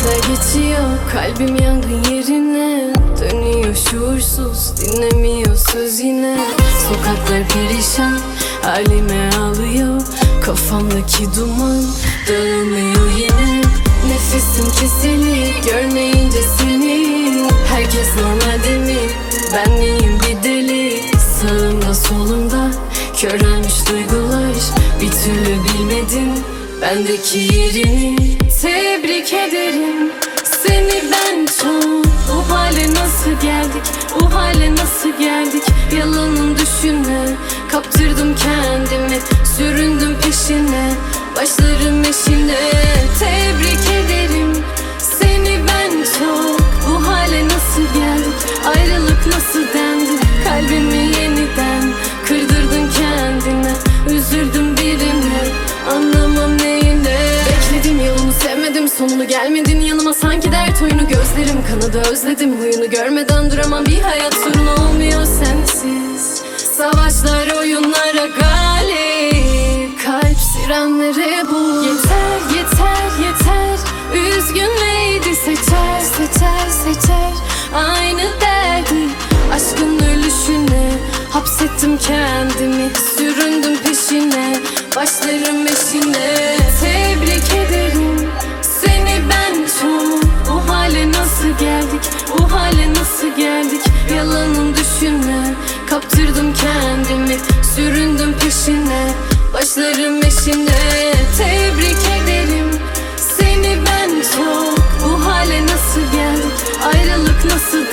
geçiyor, kalbim yangın yerine dönüyor şuursuz, dinlemiyor söz yine. Sokaklar perişan, halime alıyor, kafamdaki duman dağılmıyor yine. Nefesim kesilir görmeyince seni. Herkes normalde mi? Ben miyim bir deli? Sağımda solumda körelmiş duygular, bir türlü bilmedin bendeki yerini. Tebrik ederim seni ben çok. Bu hale nasıl geldik, bu hale nasıl geldik? Yalanın düşünme, kaptırdım kendimi, süründüm peşine, başlarım eşine. Tebrik ederim seni ben çok. Bu hale nasıl geldik, ayrılık nasıl dendi? Kalbimi yeniden kırdırdın kendine, üzüldüm birine, anlamam neyine. Bekledim yolunu, sevmedim sonunu, gelmedin yanıma sanki dert oyunu. Gözlerim kanadı, özledim huyunu, görmeden duramam, bir hayat sorunu olmuyor sensiz. Savaşlar oyunlara galip, kalp sirenlere bu. Yeter yeter yeter, üzgünleydi seçer seçer seçer aynı derdi. Aşkın ölüşüne hapsettim kendimi, süründüm peşine, başlarım eşine. Tebrik ederim seni ben çok. Bu hale nasıl geldik, bu hale nasıl geldik? Yalanın düşünme, kaptırdım kendimi, süründüm peşine, başlarım eşine. Tebrik ederim seni ben çok. Bu hale nasıl geldik, ayrılık nasıl